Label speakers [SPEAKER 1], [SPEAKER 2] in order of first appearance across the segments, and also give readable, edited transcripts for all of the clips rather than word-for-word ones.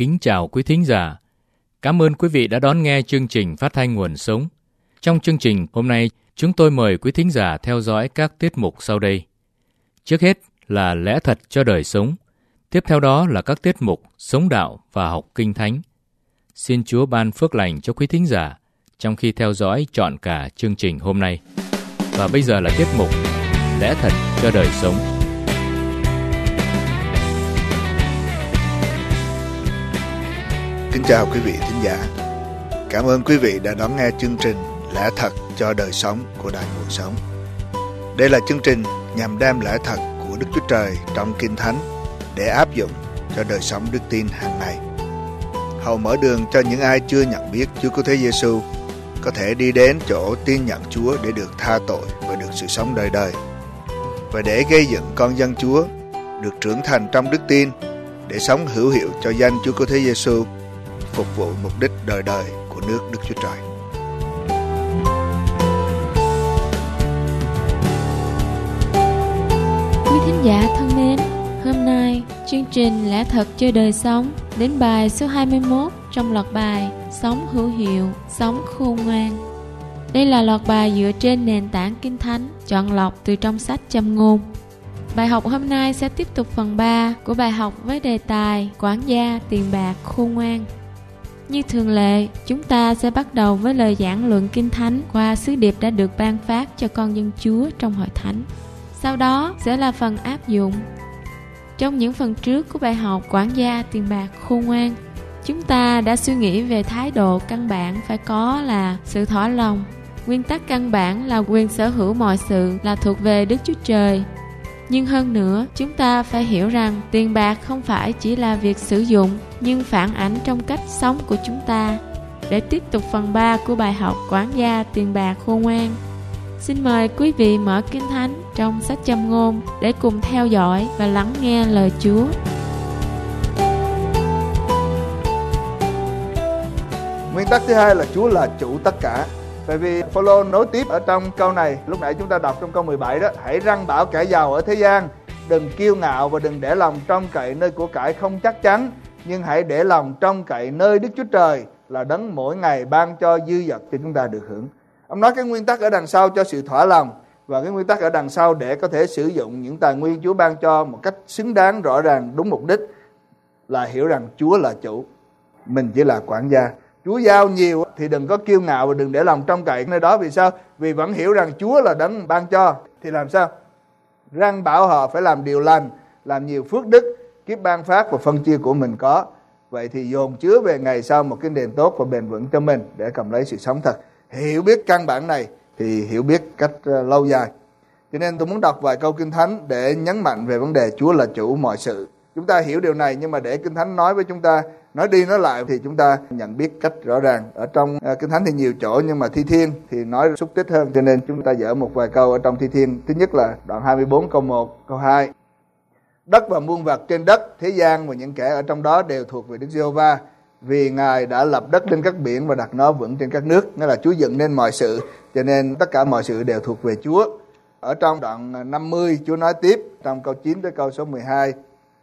[SPEAKER 1] kính chào quý thính giả. Cảm ơn quý vị đã đón nghe chương trình phát thanh Nguồn Sống. Trong chương trình hôm nay, chúng tôi mời quý thính giả theo dõi các tiết mục sau đây. Trước hết là Lẽ Thật Cho Đời Sống. Tiếp theo đó là các tiết mục Sống Đạo và Học Kinh Thánh. Xin Chúa ban phước lành cho quý thính giả trong khi theo dõi trọn cả chương trình hôm nay. Và bây giờ là tiết mục Lẽ Thật Cho Đời Sống.
[SPEAKER 2] Kính chào quý vị thính giả. Cảm ơn quý vị đã đón nghe chương trình Lẽ Thật Cho Đời Sống của Đài Nguồn Sống. Đây là chương trình nhằm đem lẽ thật của Đức Chúa Trời trong Kinh Thánh để áp dụng cho đời sống đức tin hàng ngày. Hầu mở đường cho những ai chưa nhận biết Chúa Cứu Thế Giêsu có thể đi đến chỗ tin nhận Chúa để được tha tội và được sự sống đời đời, và để gây dựng con dân Chúa được trưởng thành trong đức tin để sống hữu hiệu cho danh Chúa Cứu Thế Giêsu, phục vụ mục đích đời đời của nước Đức Chúa Trời.
[SPEAKER 3] Quý thính giả thân mến, hôm nay chương trình Lẽ Thật Cho Đời Sống đến bài số 21 trong loạt bài Sống Hữu Hiệu, Sống Khôn Ngoan. Đây là loạt bài dựa trên nền tảng Kinh Thánh chọn lọc từ trong sách Châm Ngôn. Bài học hôm nay sẽ tiếp tục phần 3 của bài học với đề tài Quản gia tiền bạc khôn ngoan. Như thường lệ, chúng ta sẽ bắt đầu với lời giảng luận Kinh Thánh qua sứ điệp đã được ban phát cho con dân Chúa trong hội thánh. Sau đó sẽ là phần áp dụng. Trong những phần trước của bài học Quản gia tiền bạc khôn ngoan, chúng ta đã suy nghĩ về thái độ căn bản phải có là sự thỏa lòng. Nguyên tắc căn bản là quyền sở hữu mọi sự là thuộc về Đức Chúa Trời. Nhưng hơn nữa, chúng ta phải hiểu rằng tiền bạc không phải chỉ là việc sử dụng, nhưng phản ảnh trong cách sống của chúng ta. Để tiếp tục phần 3 của bài học Quản gia tiền bạc khôn ngoan, xin mời quý vị mở Kinh Thánh trong sách Châm Ngôn để cùng theo dõi và lắng nghe lời Chúa.
[SPEAKER 4] Nguyên tắc thứ hai là Chúa là chủ tất cả. Tại vì Phaolô nối tiếp ở trong câu này, lúc nãy chúng ta đọc trong câu 17 đó: hãy răn bảo kẻ giàu ở thế gian, đừng kiêu ngạo và đừng để lòng trông cậy nơi của cải không chắc chắn, nhưng hãy để lòng trông cậy nơi Đức Chúa Trời là đấng mỗi ngày ban cho dư dật cho chúng ta được hưởng. Ông nói cái nguyên tắc ở đằng sau cho sự thỏa lòng, và cái nguyên tắc ở đằng sau để có thể sử dụng những tài nguyên Chúa ban cho một cách xứng đáng, rõ ràng, đúng mục đích, là hiểu rằng Chúa là chủ, mình chỉ là quản gia. Chúa giao nhiều thì đừng có kiêu ngạo và đừng để lòng trông cậy nơi đó. Vì sao? Vì vẫn hiểu rằng Chúa là đấng ban cho. Thì làm sao? Răn bảo họ phải làm điều lành, làm nhiều phước đức, kiếp ban phát và phân chia của mình có. Vậy thì dồn chứa về ngày sau một cái nền tốt và bền vững cho mình để cầm lấy sự sống thật. Hiểu biết căn bản này thì hiểu biết cách lâu dài. Cho nên tôi muốn đọc vài câu Kinh Thánh để nhấn mạnh về vấn đề Chúa là chủ mọi sự. Chúng ta hiểu điều này, nhưng mà để Kinh Thánh nói với chúng ta, nói đi nói lại thì chúng ta nhận biết cách rõ ràng. Ở trong Kinh Thánh thì nhiều chỗ, nhưng mà Thi Thiên thì nói xúc tích hơn, cho nên chúng ta dở một vài câu ở trong Thi Thiên. Thứ nhất là đoạn 24 câu 1, câu 2. Đất và muôn vật trên đất, thế gian và những kẻ ở trong đó đều thuộc về Đức Giê-hô-va, vì Ngài đã lập đất lên các biển và đặt nó vững trên các nước. Nghĩa là Chúa dựng nên mọi sự, cho nên tất cả mọi sự đều thuộc về Chúa. Ở trong đoạn 50 Chúa nói tiếp trong câu 9 tới câu số 12.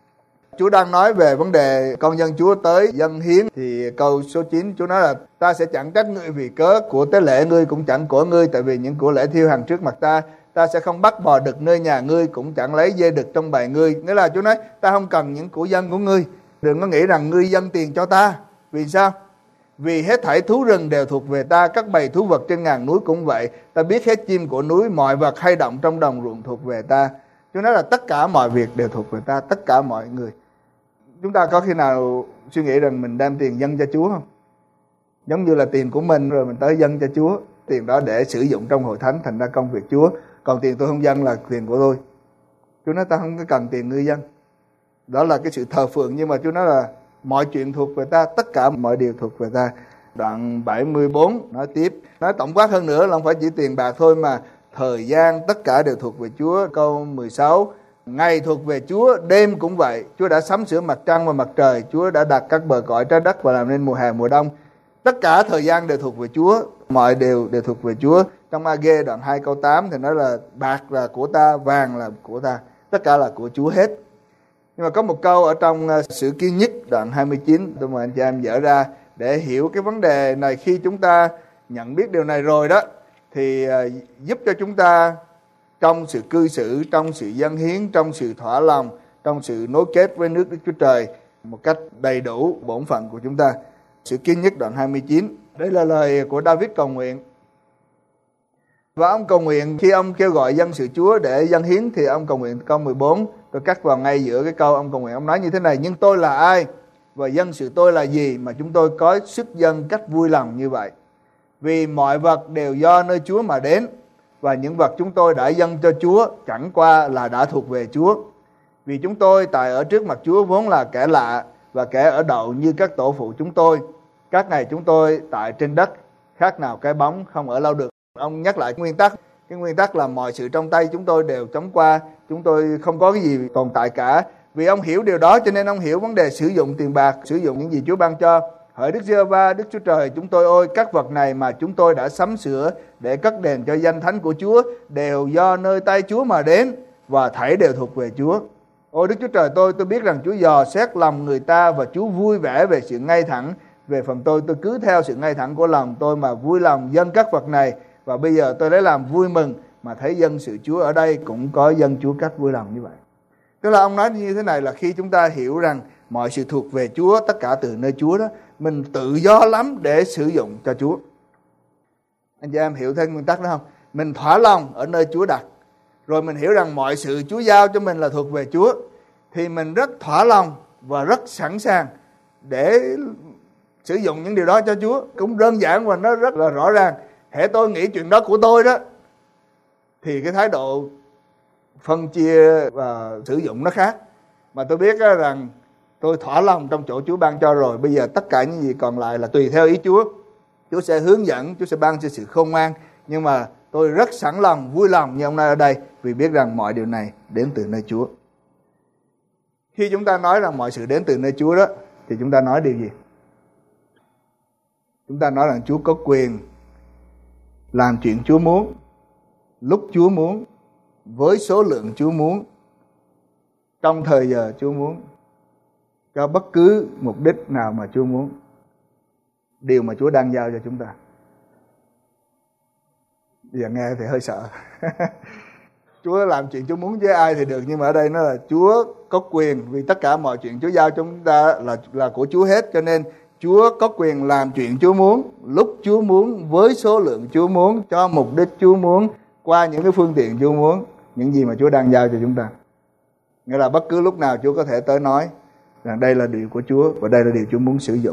[SPEAKER 4] Chúa đang nói về vấn đề con dân Chúa tới dâng hiến, thì câu số 9 Chúa nói là: ta sẽ chẳng trách ngươi vì cớ của tế lễ ngươi, cũng chẳng của ngươi, tại vì những của lễ thiêu hằng trước mặt ta. Ta sẽ không bắt bò đực nơi nhà ngươi, cũng chẳng lấy dê đực trong bầy ngươi. Nghĩa là Chúa nói ta không cần những của dân của ngươi. Đừng có nghĩ rằng ngươi dâng tiền cho ta. Vì sao? Vì hết thảy thú rừng đều thuộc về ta, các bầy thú vật trên ngàn núi cũng vậy. Ta biết hết chim của núi, mọi vật hay động trong đồng ruộng thuộc về ta. Chúa nói là tất cả mọi việc đều thuộc về ta, tất cả mọi người. Chúng ta có khi nào suy nghĩ rằng mình đem tiền dâng cho Chúa không? Giống như là tiền của mình rồi mình tới dâng cho Chúa. Tiền đó để sử dụng trong hội thánh, thành ra công việc Chúa. Còn tiền tôi không dâng là tiền của tôi. Chúa nói ta không có cần tiền ngươi dâng. Đó là cái sự thờ phượng, nhưng mà Chúa nói là mọi chuyện thuộc về ta, tất cả mọi điều thuộc về ta. Đoạn 74 nói tiếp, nói tổng quát hơn nữa là không phải chỉ tiền bạc thôi, mà thời gian tất cả đều thuộc về Chúa. Câu 16, ngày thuộc về Chúa, đêm cũng vậy. Chúa đã sắm sửa mặt trăng và mặt trời, Chúa đã đặt các bờ cõi trái đất và làm nên mùa hè mùa đông. Tất cả thời gian đều thuộc về Chúa, mọi điều đều thuộc về Chúa. Trong A-gê đoạn 2 câu 8 thì nói là bạc là của ta, vàng là của ta, tất cả là của Chúa hết. Nhưng mà có một câu ở trong Sử Ký Nhất đoạn 29, tôi mời anh chị em dở ra để hiểu cái vấn đề này. Khi chúng ta nhận biết điều này rồi đó, thì giúp cho chúng ta trong sự cư xử, trong sự dâng hiến, trong sự thỏa lòng, trong sự nối kết với nước Đức Chúa Trời một cách đầy đủ bổn phận của chúng ta. Sử Ký Nhất đoạn 29, đây là lời của David cầu nguyện. Và ông cầu nguyện khi ông kêu gọi dân sự Chúa để dâng hiến, thì ông cầu nguyện câu 14, tôi cắt vào ngay giữa cái câu ông cầu nguyện. Ông nói như thế này: nhưng tôi là ai và dân sự tôi là gì mà chúng tôi có sức dâng cách vui lòng như vậy? Vì mọi vật đều do nơi Chúa mà đến, và những vật chúng tôi đã dâng cho Chúa chẳng qua là đã thuộc về Chúa. Vì chúng tôi tại ở trước mặt Chúa vốn là kẻ lạ và kẻ ở đậu như các tổ phụ chúng tôi. Các ngày chúng tôi tại trên đất, khác nào cái bóng không ở lâu được. Ông nhắc lại nguyên tắc. Cái nguyên tắc là mọi sự trong tay chúng tôi đều chóng qua, chúng tôi không có cái gì tồn tại cả. Vì ông hiểu điều đó cho nên ông hiểu vấn đề sử dụng tiền bạc, sử dụng những gì Chúa ban cho. Hỡi Đức Giê-hô-va, Đức Chúa Trời chúng tôi ơi, các vật này mà chúng tôi đã sắm sửa để cất đền cho danh thánh của Chúa đều do nơi tay Chúa mà đến, và thảy đều thuộc về Chúa. Ôi Đức Chúa Trời tôi biết rằng Chúa dò xét lòng người ta và Chúa vui vẻ về sự ngay thẳng. Về phần tôi cứ theo sự ngay thẳng của lòng tôi mà vui lòng dâng các vật này. Và bây giờ tôi lấy làm vui mừng mà thấy dân sự Chúa ở đây cũng có dân Chúa cách vui lòng như vậy. Tức là ông nói như thế này là khi chúng ta hiểu rằng mọi sự thuộc về Chúa, tất cả từ nơi Chúa đó, mình tự do lắm để sử dụng cho Chúa. Anh chị em hiểu thêm nguyên tắc đó không? Mình thỏa lòng ở nơi Chúa đặt, rồi mình hiểu rằng mọi sự Chúa giao cho mình là thuộc về Chúa, thì mình rất thỏa lòng và rất sẵn sàng để sử dụng những điều đó cho Chúa. Cũng đơn giản và nó rất là rõ ràng. Hễ tôi nghĩ chuyện đó của tôi đó, thì cái thái độ phân chia và sử dụng nó khác. Mà tôi biết rằng tôi thỏa lòng trong chỗ Chúa ban cho rồi, bây giờ tất cả những gì còn lại là tùy theo ý Chúa. Chúa sẽ hướng dẫn, Chúa sẽ ban cho sự khôn ngoan. Nhưng mà tôi rất sẵn lòng, vui lòng như ông nói ở đây, vì biết rằng mọi điều này đến từ nơi Chúa. Khi chúng ta nói rằng mọi sự đến từ nơi Chúa đó, thì chúng ta nói điều gì? Chúng ta nói rằng Chúa có quyền làm chuyện Chúa muốn, lúc Chúa muốn, với số lượng Chúa muốn, trong thời giờ Chúa muốn, cho bất cứ mục đích nào mà Chúa muốn. Điều mà Chúa đang giao cho chúng ta. Bây giờ nghe thì hơi sợ. Chúa làm chuyện Chúa muốn với ai thì được, nhưng mà ở đây nó là Chúa có quyền, vì tất cả mọi chuyện Chúa giao cho chúng ta là của Chúa hết, cho nên Chúa có quyền làm chuyện Chúa muốn, lúc Chúa muốn, với số lượng Chúa muốn, cho mục đích Chúa muốn, qua những cái phương tiện Chúa muốn, những gì mà Chúa đang giao cho chúng ta. Nghĩa là bất cứ lúc nào Chúa có thể tới nói rằng đây là điều của Chúa và đây là điều Chúa muốn sử dụng.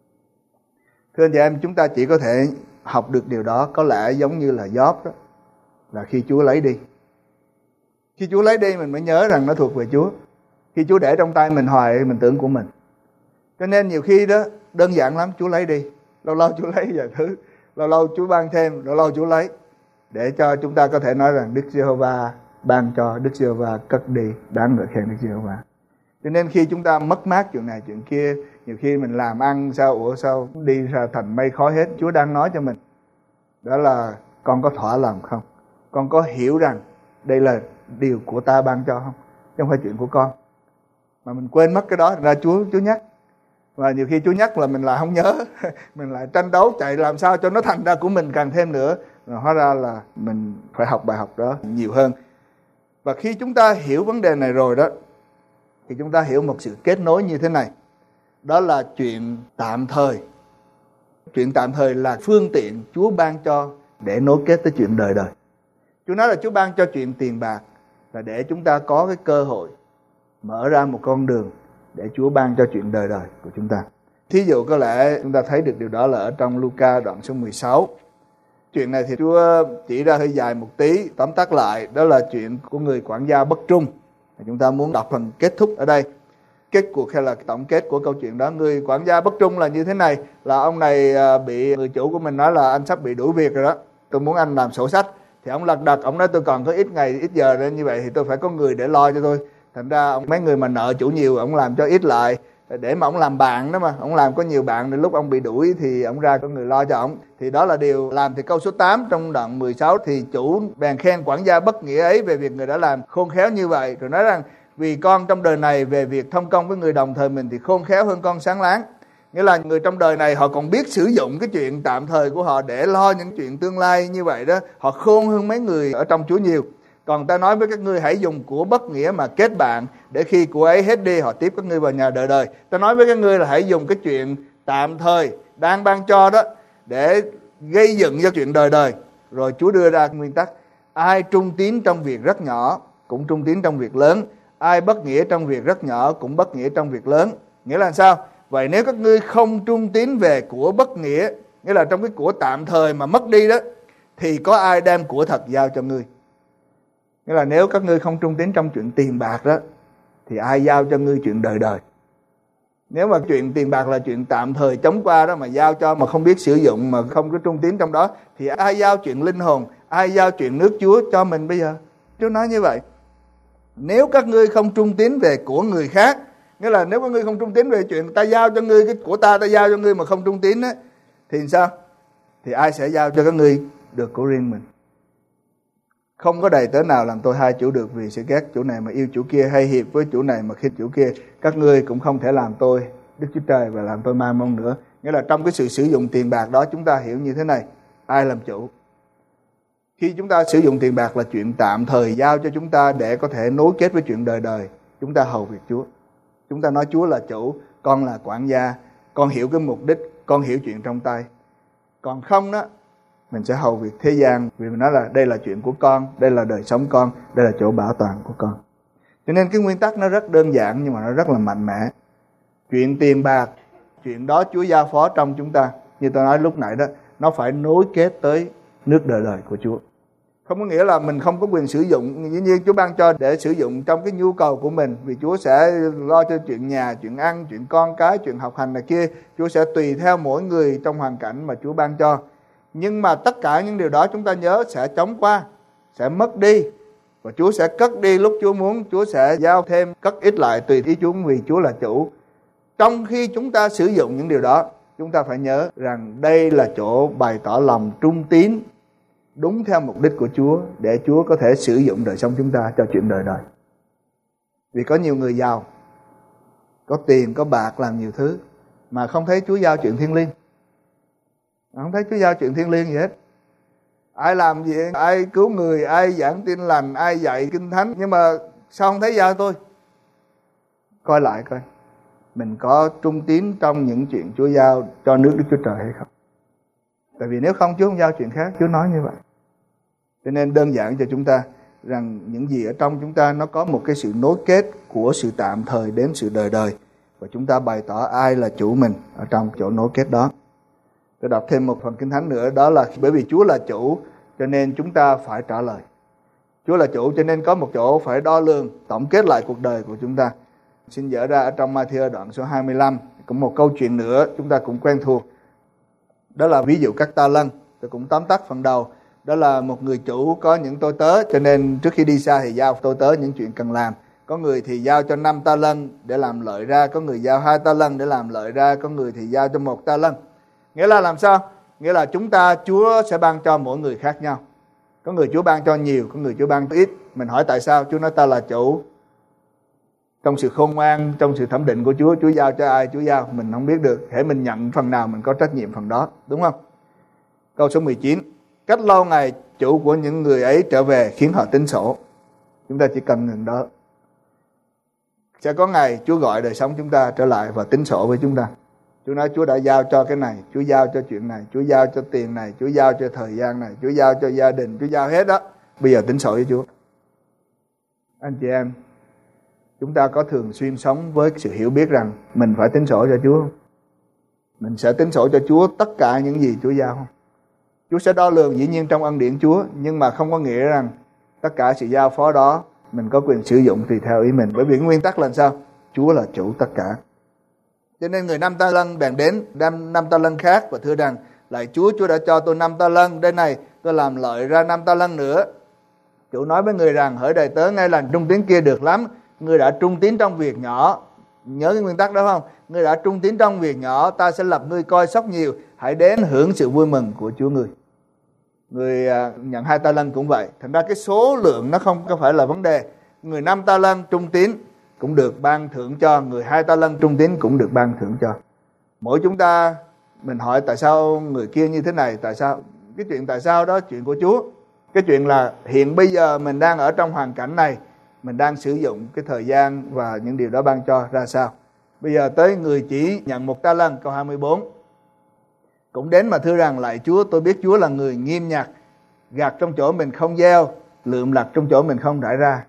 [SPEAKER 4] Thưa anh chị em, chúng ta chỉ có thể học được điều đó có lẽ giống như là Gióp đó, là khi Chúa lấy đi. Khi Chúa lấy đi mình mới nhớ rằng nó thuộc về Chúa. Khi Chúa để trong tay mình hoài mình tưởng của mình. Cho nên nhiều khi đó đơn giản lắm, Chúa lấy đi, lâu lâu Chúa lấy vài thứ, lâu lâu Chúa ban thêm, lâu lâu Chúa lấy, để cho chúng ta có thể nói rằng Đức Giê-hô-va ban cho, Đức Giê-hô-va cất đi, đáng ngợi khen Đức Giê-hô-va. Cho nên khi chúng ta mất mát chuyện này chuyện kia, nhiều khi mình làm ăn sao đi ra thành mây khói hết, Chúa đang nói cho mình đó là con có thỏa lòng không, con có hiểu rằng đây là điều của ta ban cho không, chứ không phải chuyện của con. Mà mình quên mất cái đó, ra Chúa nhắc. Và nhiều khi Chúa nhắc là mình lại không nhớ, mình lại tranh đấu chạy làm sao cho nó thành ra của mình càng thêm nữa. Rồi hóa ra là mình phải học bài học đó nhiều hơn. Và khi chúng ta hiểu vấn đề này rồi đó, thì chúng ta hiểu một sự kết nối như thế này. Đó là chuyện tạm thời. Chuyện tạm thời là phương tiện Chúa ban cho để nối kết tới chuyện đời đời. Chúa nói là Chúa ban cho chuyện tiền bạc là để chúng ta có cái cơ hội mở ra một con đường để Chúa ban cho chuyện đời đời của chúng ta. Thí dụ có lẽ chúng ta thấy được điều đó là ở trong Luca đoạn số 16. Chuyện này thì Chúa chỉ ra hơi dài một tí, tóm tắt lại đó là chuyện của người quản gia bất trung. Chúng ta muốn đọc phần kết thúc ở đây. Kết cuộc hay là tổng kết của câu chuyện đó. Người quản gia bất trung là như thế này, là ông này bị người chủ của mình nói là anh sắp bị đuổi việc rồi đó, tôi muốn anh làm sổ sách. Thì ông lật đật, ông nói tôi còn có ít ngày ít giờ nên như vậy thì tôi phải có người để lo cho tôi. Thành ra mấy người mà nợ chủ nhiều ông làm cho ít lại, để mà ông làm bạn đó, mà ông làm có nhiều bạn nên lúc ông bị đuổi thì ông ra có người lo cho ông. Thì đó là điều làm. Thì câu số 8 trong đoạn 16 thì chủ bèn khen quản gia bất nghĩa ấy về việc người đã làm khôn khéo như vậy, rồi nói rằng vì con trong đời này về việc thông công với người đồng thời mình thì khôn khéo hơn con sáng láng. Nghĩa là người trong đời này họ còn biết sử dụng cái chuyện tạm thời của họ để lo những chuyện tương lai như vậy đó. Họ khôn hơn mấy người ở trong Chúa nhiều. Còn ta nói với các ngươi hãy dùng của bất nghĩa mà kết bạn, để khi của ấy hết đi họ tiếp các ngươi vào nhà đời đời. Ta nói với các ngươi là hãy dùng cái chuyện tạm thời đang ban cho đó để gây dựng cho chuyện đời đời. Rồi Chúa đưa ra nguyên tắc: ai trung tín trong việc rất nhỏ cũng trung tín trong việc lớn, ai bất nghĩa trong việc rất nhỏ cũng bất nghĩa trong việc lớn. Nghĩa là sao? Vậy nếu các ngươi không trung tín về của bất nghĩa, nghĩa là trong cái của tạm thời mà mất đi đó, thì có ai đem của thật giao cho ngươi? Nghĩa là nếu các ngươi không trung tín trong chuyện tiền bạc đó, thì ai giao cho ngươi chuyện đời đời? Nếu mà chuyện tiền bạc là chuyện tạm thời chống qua đó mà giao cho mà không biết sử dụng, mà không có trung tín trong đó, thì ai giao chuyện linh hồn, ai giao chuyện nước Chúa cho mình bây giờ? Chúa nói như vậy. Nếu các ngươi không trung tín về của người khác, nghĩa là nếu các ngươi không trung tín về chuyện ta giao cho ngươi, cái của ta giao cho ngươi mà không trung tín á, thì sao? Thì ai sẽ giao cho các ngươi được của riêng mình? Không có đầy tớ nào làm tôi hai chủ được, vì sẽ ghét chủ này mà yêu chủ kia, hay hiệp với chủ này mà khinh chủ kia. Các ngươi cũng không thể làm tôi Đức Chúa Trời và làm tôi ma môn nữa. Nghĩa là trong cái sự sử dụng tiền bạc đó, chúng ta hiểu như thế này: ai làm chủ? Khi chúng ta sử dụng tiền bạc là chuyện tạm thời giao cho chúng ta để có thể nối kết với chuyện đời đời, chúng ta hầu việc Chúa. Chúng ta nói Chúa là chủ, con là quản gia, con hiểu cái mục đích, con hiểu chuyện trong tay. Còn không đó, mình sẽ hầu việc thế gian, vì mình nói là đây là chuyện của con, đây là đời sống con, đây là chỗ bảo toàn của con. Cho nên cái nguyên tắc nó rất đơn giản nhưng mà nó rất là mạnh mẽ. Chuyện tiền bạc, chuyện đó Chúa giao phó trong chúng ta. Như tôi nói lúc nãy đó, nó phải nối kết tới nước đời đời của Chúa. Không có nghĩa là mình không có quyền sử dụng. Dĩ nhiên Chúa ban cho để sử dụng trong cái nhu cầu của mình, vì Chúa sẽ lo cho chuyện nhà, chuyện ăn, chuyện con cái, chuyện học hành này kia. Chúa sẽ tùy theo mỗi người trong hoàn cảnh mà Chúa ban cho. Nhưng mà tất cả những điều đó chúng ta nhớ sẽ chóng qua, sẽ mất đi, và Chúa sẽ cất đi lúc Chúa muốn. Chúa sẽ giao thêm, cất ít lại tùy ý Chúa, vì Chúa là chủ. Trong khi chúng ta sử dụng những điều đó, chúng ta phải nhớ rằng đây là chỗ bày tỏ lòng trung tín đúng theo mục đích của Chúa, để Chúa có thể sử dụng đời sống chúng ta cho chuyện đời đời. Vì có nhiều người giàu, có tiền, có bạc, làm nhiều thứ, mà không thấy Chúa giao chuyện thiêng liêng. Không thấy Chúa giao chuyện thiêng liêng gì hết. Ai làm gì, ai cứu người, ai giảng tin lành, ai dạy kinh thánh, nhưng mà sao không thấy giao tôi? Coi lại coi, mình có trung tín trong những chuyện Chúa giao cho nước Đức Chúa Trời hay không? Tại vì nếu không, Chúa không giao chuyện khác. Chúa nói như vậy. Cho nên đơn giản cho chúng ta rằng những gì ở trong chúng ta nó có một cái sự nối kết của sự tạm thời đến sự đời đời, và chúng ta bày tỏ ai là chủ mình ở trong chỗ nối kết đó. Tôi đọc thêm một phần Kinh Thánh nữa, đó là bởi vì Chúa là chủ cho nên chúng ta phải trả lời. Chúa là chủ cho nên có một chỗ phải đo lường, tổng kết lại cuộc đời của chúng ta. Xin dở ra ở trong Ma-thi-ơ đoạn số 25, cũng một câu chuyện nữa chúng ta cũng quen thuộc. Đó là ví dụ các ta lân. Tôi cũng tóm tắt phần đầu. Đó là một người chủ có những tôi tớ, cho nên trước khi đi xa thì giao tôi tớ những chuyện cần làm. Có người thì giao cho 5 ta lân để làm lợi ra, có người giao 2 ta lân để làm lợi ra, có người thì giao cho 1 ta lân. Nghĩa là làm sao? Nghĩa là Chúa sẽ ban cho mỗi người khác nhau. Có người Chúa ban cho nhiều, có người Chúa ban cho ít. Mình hỏi tại sao? Chúa nói ta là chủ. Trong sự khôn ngoan, trong sự thẩm định của Chúa giao cho ai Chúa giao, mình không biết được. Hễ mình nhận phần nào mình có trách nhiệm phần đó, đúng không? Câu số 19. Cách lâu ngày chủ của những người ấy trở về khiến họ tính sổ. Chúng ta chỉ cần ngừng đó. Sẽ có ngày Chúa gọi đời sống chúng ta trở lại và tính sổ với chúng ta. Chúa nói Chúa đã giao cho cái này, Chúa giao cho chuyện này, Chúa giao cho tiền này, Chúa giao cho thời gian này, Chúa giao cho gia đình, Chúa giao hết đó. Bây giờ tính sổ với Chúa. Anh chị em, chúng ta có thường xuyên sống với sự hiểu biết rằng mình phải tính sổ cho Chúa không? Mình sẽ tính sổ cho Chúa tất cả những gì Chúa giao không? Chúa sẽ đo lường dĩ nhiên trong ân điển Chúa, nhưng mà không có nghĩa rằng tất cả sự giao phó đó mình có quyền sử dụng tùy theo ý mình. Bởi vì nguyên tắc là sao? Chúa là chủ tất cả. Cho nên người 5 ta lân bèn đến đem 5 ta lân khác và thưa rằng: lạy Chúa, Chúa đã cho tôi 5 ta lân, đây này tôi làm lợi ra 5 ta lân nữa. Chủ nói với người rằng: hỡi đầy tớ ngay lành trung tín kia, được lắm, ngươi đã trung tín trong việc nhỏ. Nhớ cái nguyên tắc đó không? Ngươi đã trung tín trong việc nhỏ, ta sẽ lập ngươi coi sóc nhiều, hãy đến hưởng sự vui mừng của Chúa ngươi. Người nhận 2 ta lân cũng vậy. Thành ra cái số lượng nó không có phải là vấn đề. Người 5 ta lân trung tín cũng được ban thưởng cho, người 2 ta lân trung tín cũng được ban thưởng cho. Mỗi chúng ta, mình hỏi tại sao người kia như thế này, tại sao? Cái chuyện tại sao đó chuyện của Chúa. Cái chuyện là hiện bây giờ mình đang ở trong hoàn cảnh này, mình đang sử dụng cái thời gian và những điều đó ban cho ra sao. Bây giờ tới người chỉ nhận 1 ta lân, câu 24. Cũng đến mà thưa rằng: lạy Chúa, tôi biết Chúa là người nghiêm nhặt, gặt trong chỗ mình không gieo, lượm lặt trong chỗ mình không rải ra.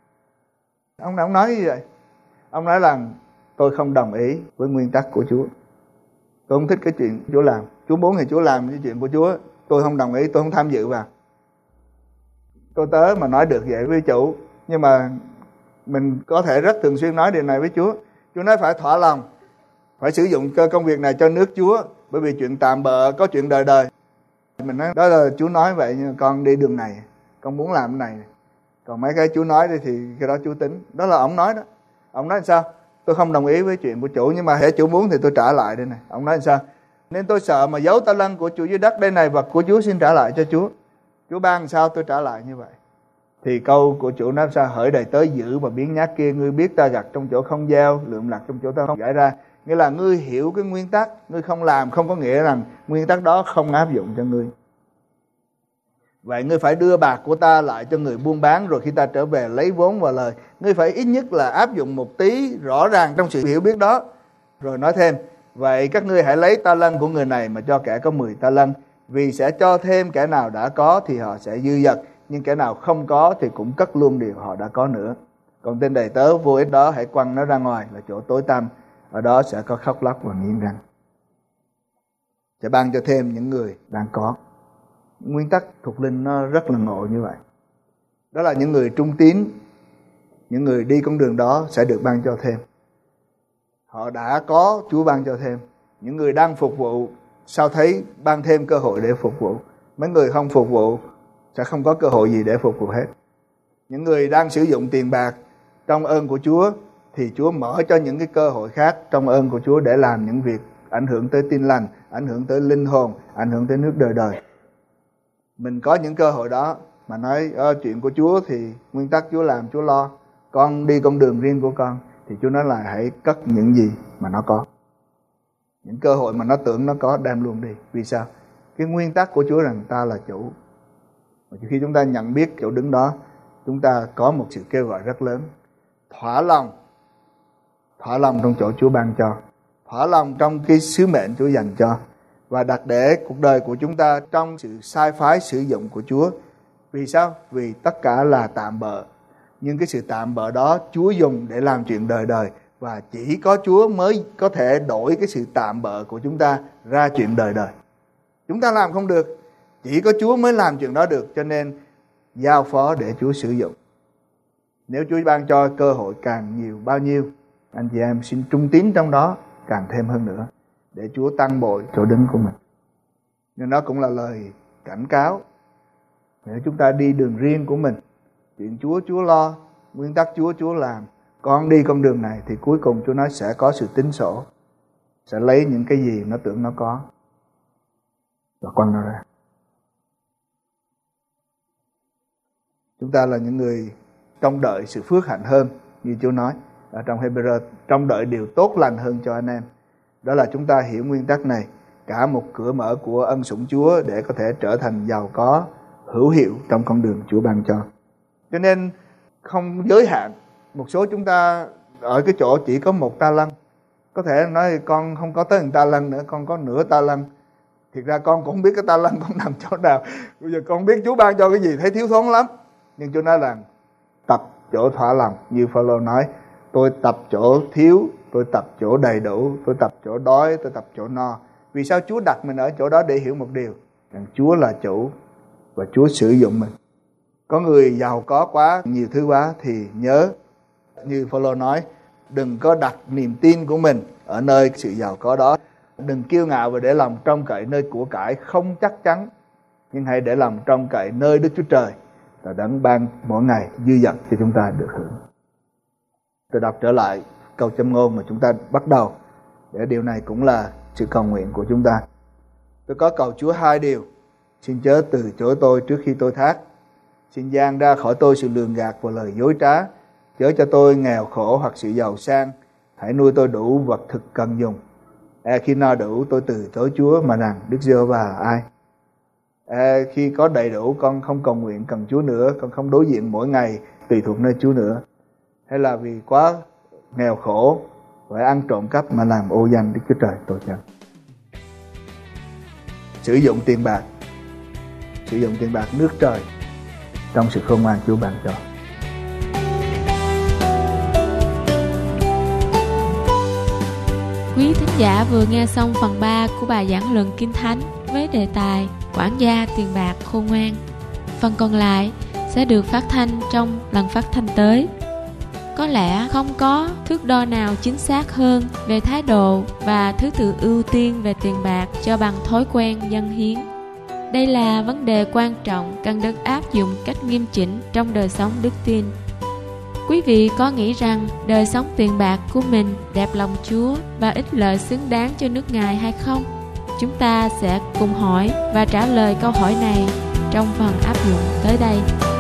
[SPEAKER 4] Ông nói như vậy. Ông nói là tôi không đồng ý với nguyên tắc của Chúa. Tôi không thích cái chuyện Chúa làm. Chúa muốn thì Chúa làm cái chuyện của Chúa. Tôi không đồng ý, tôi không tham dự vào. Tôi tớ mà nói được vậy với chủ. Nhưng mà mình có thể rất thường xuyên nói điều này với Chúa. Chúa nói phải thỏa lòng, phải sử dụng cơ công việc này cho nước Chúa. Bởi vì chuyện tạm bợ có chuyện đời đời. Mình nói đó là Chúa nói vậy, nhưng con đi đường này, con muốn làm cái này. Còn mấy cái Chúa nói đi thì cái đó Chúa tính. Đó là ông nói đó. Ông nói sao? Tôi không đồng ý với chuyện của chủ, nhưng mà hễ chủ muốn thì tôi trả lại đây này. Ông nói sao? Nên tôi sợ mà giấu ta lân của chủ dưới đất đây này, vật của Chúa xin trả lại cho Chúa. Chúa ban sao tôi trả lại như vậy. Thì câu của chủ nói sao? Hỡi đầy tớ dữ và biến nhát kia, ngươi biết ta gặt trong chỗ không gieo, lượm lặt trong chỗ ta không rải ra. Nghĩa là ngươi hiểu cái nguyên tắc, ngươi không làm không có nghĩa rằng nguyên tắc đó không áp dụng cho ngươi. Vậy ngươi phải đưa bạc của ta lại cho người buôn bán, rồi khi ta trở về lấy vốn và lời. Ngươi phải ít nhất là áp dụng một tí rõ ràng trong sự hiểu biết đó. Rồi nói thêm: vậy các ngươi hãy lấy ta lân của người này mà cho kẻ có 10 ta lân, vì sẽ cho thêm kẻ nào đã có thì họ sẽ dư dật, nhưng kẻ nào không có thì cũng cất luôn điều họ đã có nữa. Còn tên đầy tớ vô ích đó hãy quăng nó ra ngoài là chỗ tối tăm, ở đó sẽ có khóc lóc và nghiến răng. Sẽ ban cho thêm những người đang có. Nguyên tắc thuộc linh nó rất là ngộ như vậy. Đó là những người trung tín, những người đi con đường đó sẽ được ban cho thêm. Họ đã có, Chúa ban cho thêm. Những người đang phục vụ sao thấy ban thêm cơ hội để phục vụ. Mấy người không phục vụ sẽ không có cơ hội gì để phục vụ hết. Những người đang sử dụng tiền bạc trong ơn của Chúa thì Chúa mở cho những cái cơ hội khác trong ơn của Chúa để làm những việc ảnh hưởng tới tin lành, ảnh hưởng tới linh hồn, ảnh hưởng tới nước đời đời. Mình có những cơ hội đó mà nói chuyện của Chúa thì nguyên tắc Chúa làm, Chúa lo. Con đi con đường riêng của con. Thì Chúa nói là hãy cất những gì mà nó có. Những cơ hội mà nó tưởng nó có đem luôn đi. Vì sao? Cái nguyên tắc của Chúa rằng ta là chủ. Và khi chúng ta nhận biết chỗ đứng đó, chúng ta có một sự kêu gọi rất lớn. Thỏa lòng trong chỗ Chúa ban cho. Thỏa lòng trong cái sứ mệnh Chúa dành cho. Và đặt để cuộc đời của chúng ta trong sự sai phái sử dụng của Chúa. Vì sao? Vì tất cả là tạm bợ. Nhưng cái sự tạm bợ đó Chúa dùng để làm chuyện đời đời. Và chỉ có Chúa mới có thể đổi cái sự tạm bợ của chúng ta ra chuyện đời đời. Chúng ta làm không được. Chỉ có Chúa mới làm chuyện đó được. Cho nên giao phó để Chúa sử dụng. Nếu Chúa ban cho cơ hội càng nhiều bao nhiêu, anh chị em xin trung tín trong đó càng thêm hơn nữa, để Chúa tăng bội chỗ đứng của mình. Nhưng nó cũng là lời cảnh cáo. Nếu chúng ta đi đường riêng của mình, chuyện Chúa, Chúa lo, nguyên tắc Chúa, Chúa làm, con đi con đường này, thì cuối cùng Chúa nói sẽ có sự tính sổ. Sẽ lấy những cái gì nó tưởng nó có và quăng nó ra. Chúng ta là những người trông đợi sự phước hạnh hơn, như Chúa nói ở trong Hebrew, trông đợi điều tốt lành hơn cho anh em. Đó là chúng ta hiểu nguyên tắc này, cả một cửa mở của ân sủng Chúa để có thể trở thành giàu có, hữu hiệu trong con đường Chúa ban cho. Cho nên không giới hạn. Một số chúng ta ở cái chỗ chỉ có 1 ta lân. Có thể nói con không có tới 1 ta lân nữa, con có nửa ta lân. Thiệt ra con cũng không biết cái ta lân con nằm chỗ nào. Bây giờ con biết Chúa ban cho cái gì, thấy thiếu thốn lắm. Nhưng Chúa nói là tập chỗ thỏa lòng. Như Phaolô nói, tôi tập chỗ thiếu, tôi tập chỗ đầy đủ, tôi tập chỗ đói, tôi tập chỗ no. Vì sao Chúa đặt mình ở chỗ đó? Để hiểu một điều, rằng Chúa là chủ và Chúa sử dụng mình. Có người giàu có quá, nhiều thứ quá thì nhớ, như Phaolô nói, đừng có đặt niềm tin của mình ở nơi sự giàu có đó. Đừng kiêu ngạo và để lòng trông cậy nơi của cải không chắc chắn, nhưng hãy để lòng trông cậy nơi Đức Chúa Trời là đấng ban mỗi ngày dư dật cho chúng ta được hưởng. Tôi đọc trở lại câu châm ngôn mà chúng ta bắt đầu, để điều này cũng là sự cầu nguyện của chúng ta. Tôi có cầu Chúa 2 điều: xin chớ từ chối tôi trước khi tôi thác, xin giang ra khỏi tôi sự lường gạt và lời dối trá, chớ cho tôi nghèo khổ hoặc sự giàu sang, hãy nuôi tôi đủ vật thực cần dùng. Khi no đủ tôi từ chối Chúa mà rằng Đức Giê-hô-va ai? Khi có đầy đủ con không cầu nguyện cần Chúa nữa, con không đối diện mỗi ngày tùy thuộc nơi Chúa nữa. Hay là vì quá nghèo khổ phải ăn trộm cắp mà làm ô danh Đức Chúa Trời tôi chăng? Sử dụng tiền bạc nước trời trong sự khôn ngoan Chúa ban cho.
[SPEAKER 3] Quý thính giả vừa nghe xong phần 3 của bài giảng luận Kinh Thánh với đề tài Quản gia tiền bạc khôn ngoan. Phần còn lại sẽ được phát thanh trong lần phát thanh tới. Có lẽ không có thước đo nào chính xác hơn về thái độ và thứ tự ưu tiên về tiền bạc cho bằng thói quen dâng hiến. Đây là vấn đề quan trọng cần được áp dụng cách nghiêm chỉnh trong đời sống đức tin. Quý vị có nghĩ rằng đời sống tiền bạc của mình đẹp lòng Chúa và ích lợi xứng đáng cho nước Ngài hay không? Chúng ta sẽ cùng hỏi và trả lời câu hỏi này trong phần áp dụng tới đây.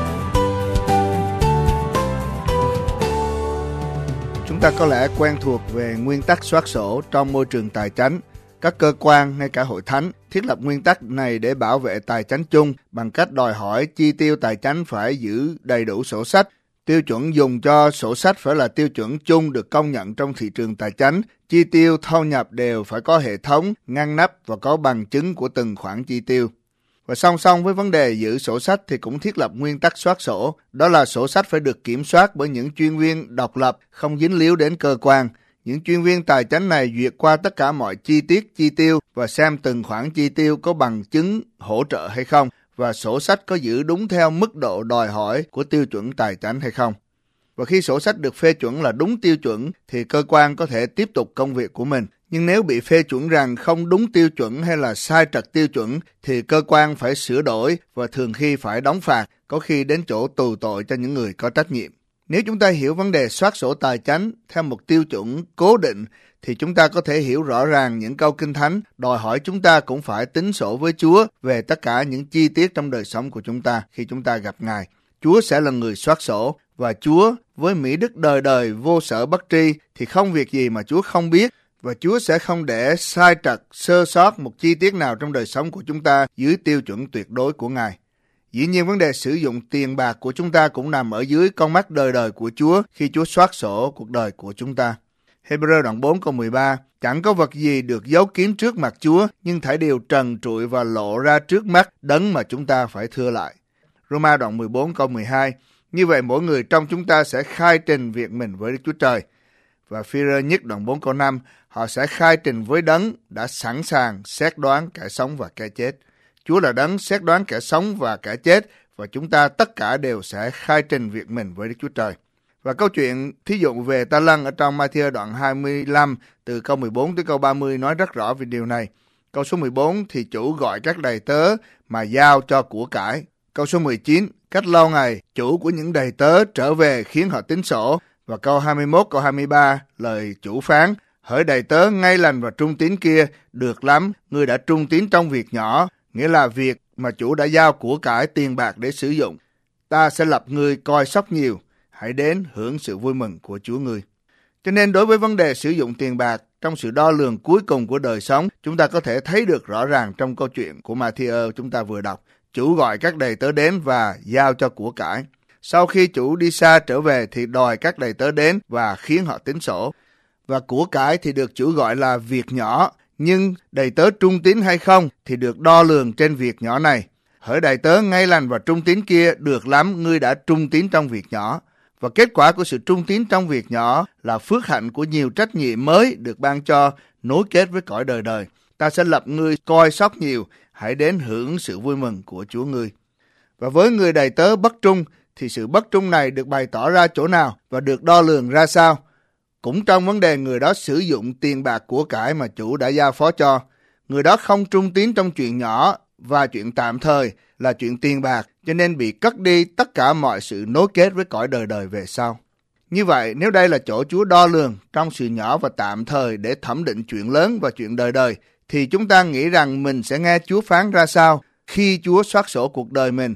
[SPEAKER 2] Chúng ta có lẽ quen thuộc về nguyên tắc soát sổ trong môi trường tài chánh. Các cơ quan ngay cả hội thánh thiết lập nguyên tắc này để bảo vệ tài chánh chung bằng cách đòi hỏi chi tiêu tài chánh phải giữ đầy đủ sổ sách. Tiêu chuẩn dùng cho sổ sách phải là tiêu chuẩn chung được công nhận trong thị trường tài chánh. Chi tiêu thu nhập đều phải có hệ thống, ngăn nắp và có bằng chứng của từng khoản chi tiêu. Và song song với vấn đề giữ sổ sách thì cũng thiết lập nguyên tắc soát sổ. Đó là sổ sách phải được kiểm soát bởi những chuyên viên độc lập, không dính líu đến cơ quan. Những chuyên viên tài chánh này duyệt qua tất cả mọi chi tiết chi tiêu và xem từng khoản chi tiêu có bằng chứng hỗ trợ hay không, và sổ sách có giữ đúng theo mức độ đòi hỏi của tiêu chuẩn tài chánh hay không. Và khi sổ sách được phê chuẩn là đúng tiêu chuẩn thì cơ quan có thể tiếp tục công việc của mình. Nhưng nếu bị phê chuẩn rằng không đúng tiêu chuẩn hay là sai trật tiêu chuẩn thì cơ quan phải sửa đổi và thường khi phải đóng phạt, có khi đến chỗ tù tội cho những người có trách nhiệm. Nếu chúng ta hiểu vấn đề soát sổ tài chánh theo một tiêu chuẩn cố định thì chúng ta có thể hiểu rõ ràng những câu Kinh Thánh đòi hỏi chúng ta cũng phải tính sổ với Chúa về tất cả những chi tiết trong đời sống của chúng ta khi chúng ta gặp Ngài. Chúa sẽ là người soát sổ, và Chúa với mỹ đức đời đời vô sở bất tri thì không việc gì mà Chúa không biết, và Chúa sẽ không để sai trật sơ sót một chi tiết nào trong đời sống của chúng ta dưới tiêu chuẩn tuyệt đối của Ngài. Dĩ nhiên vấn đề sử dụng tiền bạc của chúng ta cũng nằm ở dưới con mắt đời đời của Chúa khi Chúa soát sổ cuộc đời của chúng ta. Hebrew đoạn 4 câu 13: Chẳng có vật gì được giấu kín trước mặt Chúa, nhưng thảy đều trần trụi và lộ ra trước mắt đấng mà chúng ta phải thưa lại. Roma đoạn 14 câu 12: Như vậy mỗi người trong chúng ta sẽ khai trình việc mình với Đức Chúa Trời. Và Phi-rơ nhất đoạn 4 câu 5: Họ sẽ khai trình với đấng đã sẵn sàng xét đoán kẻ sống và kẻ chết. Chúa là đấng xét đoán kẻ sống và kẻ chết, và chúng ta tất cả đều sẽ khai trình việc mình với Đức Chúa Trời. Và câu chuyện thí dụ về ta lân ở trong Ma-thi-ơ đoạn 25 từ câu 14 tới câu 30 nói rất rõ về điều này. Câu số 14: Thì chủ gọi các đầy tớ mà giao cho của cải. Câu số 19: Cách lâu ngày, chủ của những đầy tớ trở về khiến họ tính sổ. Và câu 21, câu 23, lời chủ phán: Hỡi đầy tớ ngay lành và trung tín kia, được lắm, ngươi đã trung tín trong việc nhỏ, nghĩa là việc mà chủ đã giao của cải tiền bạc để sử dụng. Ta sẽ lập ngươi coi sóc nhiều, hãy đến hưởng sự vui mừng của Chúa ngươi. Cho nên đối với vấn đề sử dụng tiền bạc trong sự đo lường cuối cùng của đời sống, chúng ta có thể thấy được rõ ràng trong câu chuyện của Ma-thi-ơ chúng ta vừa đọc. Chủ gọi các đầy tớ đến và giao cho của cải. Sau khi chủ đi xa trở về thì đòi các đầy tớ đến và khiến họ tính sổ. Và của cải thì được chủ gọi là việc nhỏ, nhưng đầy tớ trung tín hay không thì được đo lường trên việc nhỏ này. Hỡi đầy tớ ngay lành và trung tín kia, được lắm, ngươi đã trung tín trong việc nhỏ. Và kết quả của sự trung tín trong việc nhỏ là phước hạnh của nhiều trách nhiệm mới được ban cho, nối kết với cõi đời đời. Ta sẽ lập ngươi coi sóc nhiều, hãy đến hưởng sự vui mừng của Chúa ngươi. Và với người đầy tớ bất trung thì sự bất trung này được bày tỏ ra chỗ nào và được đo lường ra sao? Cũng trong vấn đề người đó sử dụng tiền bạc của cải mà chủ đã giao phó cho. Người đó không trung tín trong chuyện nhỏ và chuyện tạm thời là chuyện tiền bạc, cho nên bị cất đi tất cả mọi sự nối kết với cõi đời đời về sau. Như vậy, nếu đây là chỗ Chúa đo lường trong sự nhỏ và tạm thời để thẩm định chuyện lớn và chuyện đời đời, thì chúng ta nghĩ rằng mình sẽ nghe Chúa phán ra sao khi Chúa soát sổ cuộc đời mình,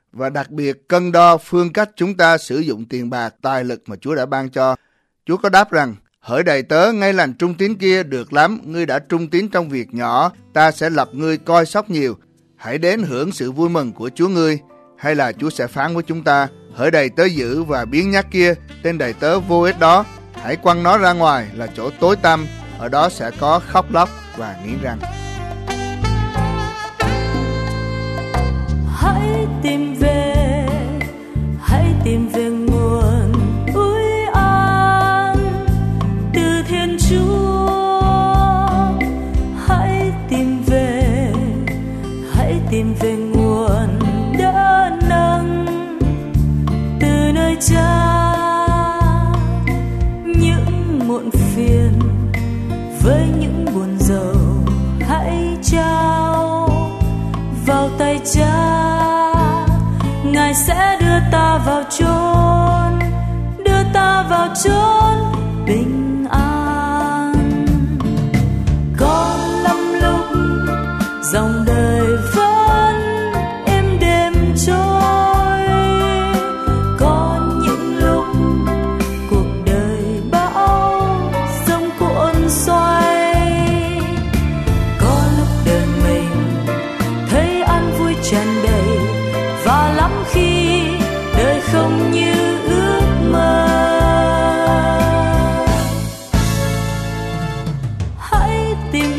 [SPEAKER 2] và đặc biệt cân đo phương cách chúng ta sử dụng tiền bạc, tài lực mà Chúa đã ban cho. Chúa có đáp rằng: hỡi đầy tớ ngay lành trung tín kia, được lắm, ngươi đã trung tín trong việc nhỏ, ta sẽ lập ngươi coi sóc nhiều. Hãy đến hưởng sự vui mừng của Chúa ngươi. Hay là Chúa sẽ phán với chúng ta: hỡi đầy tớ dữ và biếng nhác kia, tên đầy tớ vô ích đó, hãy quăng nó ra ngoài là chỗ tối tăm, ở đó sẽ có khóc lóc và nghiến răng.
[SPEAKER 5] Hãy tìm về nguồn ủi an từ Thiên Chúa. Hãy tìm về nguồn đỡ nâng từ nơi Cha. Những muộn phiền với những buồn rầu hãy trao vào tay Cha. Ngài sẽ đưa ta vào chốn bình an. Có lắm lúc dòng đời vẫn êm đềm trôi, có những lúc cuộc đời bão giông cuộn xoay, có lúc đời mình thấy an vui tràn đầy, và lắm khi đời không như ước mơ. Hãy tìm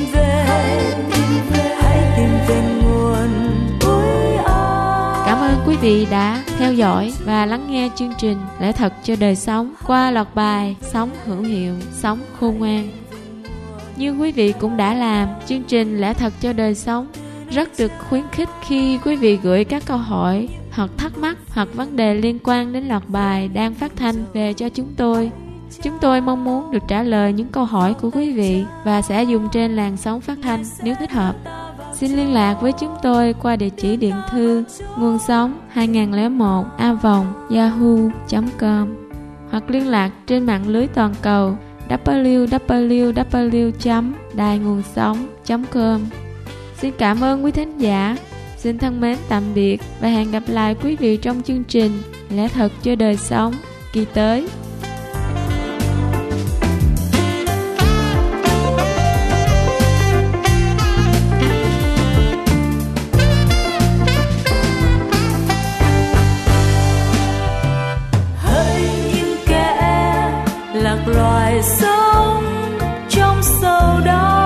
[SPEAKER 5] về nguồn ủi an.
[SPEAKER 3] Cảm ơn quý vị đã theo dõi và lắng nghe chương trình Lẽ Thật Cho Đời Sống qua loạt bài Sống Hữu Hiệu, Sống Khôn Ngoan. Như quý vị cũng đã làm, chương trình Lẽ Thật Cho Đời Sống rất được khuyến khích khi quý vị gửi các câu hỏi hoặc thắc mắc hoặc vấn đề liên quan đến loạt bài đang phát thanh về cho chúng tôi. Chúng tôi mong muốn được trả lời những câu hỏi của quý vị và sẽ dùng trên làn sóng phát thanh nếu thích hợp. Xin liên lạc với chúng tôi qua địa chỉ điện thư nguồn sống 2001a@yahoo.com hoặc liên lạc trên mạng lưới toàn cầu www.dainguonsong.com. Xin cảm ơn quý thính giả. Xin thân mến tạm biệt và hẹn gặp lại quý vị trong chương trình Lẽ Thật Cho Đời Sống kỳ tới.
[SPEAKER 5] Hỡi những kẻ lạc loài sống trong sầu đau,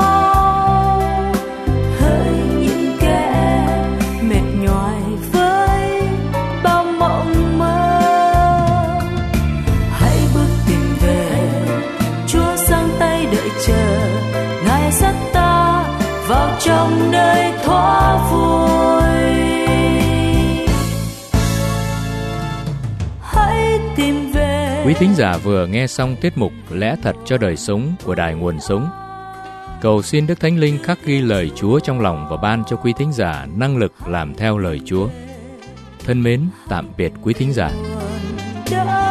[SPEAKER 5] trong nơi thoát vui. Hãy tìm về.
[SPEAKER 1] Quý thính giả vừa nghe xong tiết mục Lẽ Thật Cho Đời Sống của Đài Nguồn Sống. Cầu xin Đức Thánh Linh khắc ghi lời Chúa trong lòng và ban cho quý thính giả năng lực làm theo lời Chúa. Thân mến, tạm biệt quý thính giả.